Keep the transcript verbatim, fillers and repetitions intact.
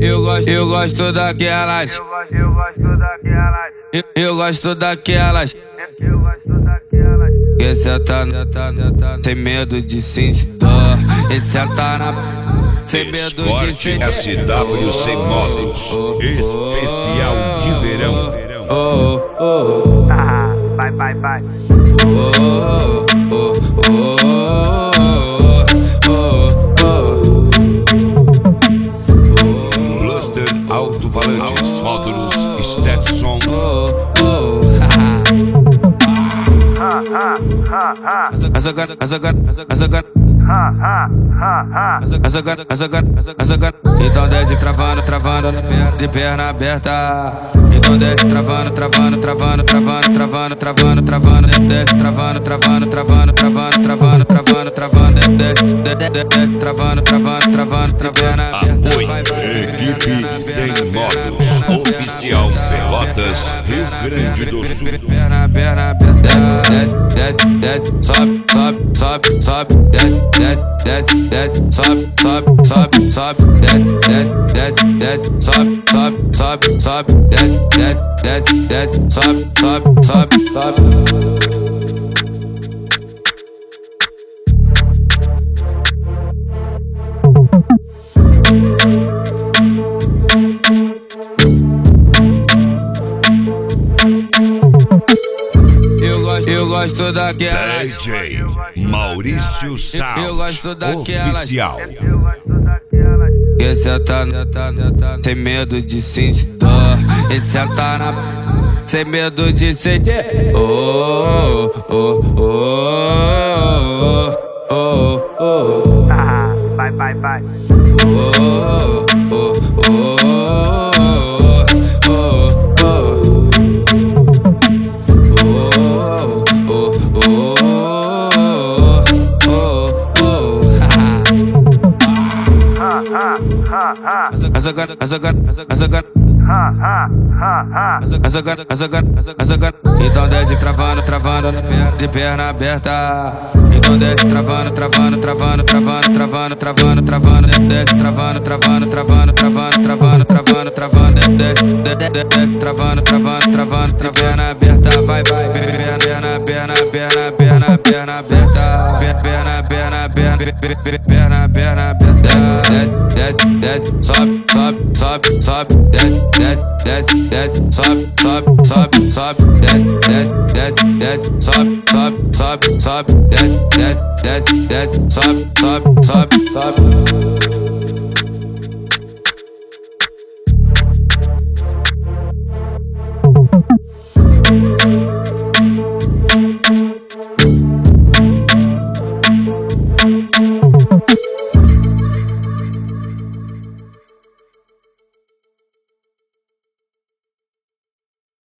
Eu gosto, eu gosto daquelas. Eu gosto daquelas. Eu, eu gosto daquelas. Eu gosto daquelas. Que senta, senta, senta, sem medo de sentir dor. E senta na. Sem medo de sentir S W C Modos, especial de verão. Oh, oh, Ah, vai, vai, vai. oh, oh, oh, oh, oh. Bluster Alto-Falantes, módulos Stetson. Ha, ha, ha, ha. Azagan, azagan, azagan. Ha, ha, ha, ha. Azagan, azagan, azagan. Então desce travando, travando na perna, de perna aberta. Então desce travando, travando, travando, travando, travando, travando, travando. Desce travando, travando, travando, travando, travando, travando, travando. Desce, desce travando, travando, travando, travando. Apoio, equipe sem modos, oficial Pelotas, Rio Grande do Sul. Perna, perna, desce, desce, desce, sobe, sobe, sobe, sobe, desce, desce, desce, desce, sobe, sobe, sobe, sobe, desce, desce, desce, desce, sobe, sobe, sobe, sobe, desce, desce, desce, desce, sobe, sobe, sobe, sobe. Eu gosto daquelas. D J Maurício Sound, Eu gosto daquelas. oficial. Eu gosto daquelas. Que senta, sem medo de sentir dor. E senta na. Sem medo de sentir. Oh, oh, oh, oh, oh, oh. Ah, vai, vai, vai. Oh, oh, oh, oh. Ha, ha. Azagan, azagan, azagan. Ha, ha, ha, ha. Azagan, azagan, azagan. Então desce travando, travando na perna, de perna aberta. Então desce travando, travando, travando, travando, travando, travando, travando. Desce travando, travando, travando, travando, travando, travando, travando. Desce, desce travando, travando, travando, de perna aberta. Vai, vai, perna, perna, perna, perna, perna, perna aberta. Perna, perna, perna, perna, perna aberta. Desce, desce, desce, sobe, sobe, sobe, sobe, desce, desce, desce, desce, sobe, sobe, sobe, sobe, desce, desce, desce, desce, sobe, sobe, sobe, sobe, desce, desce, desce, desce, sobe, sobe, sobe, sobe.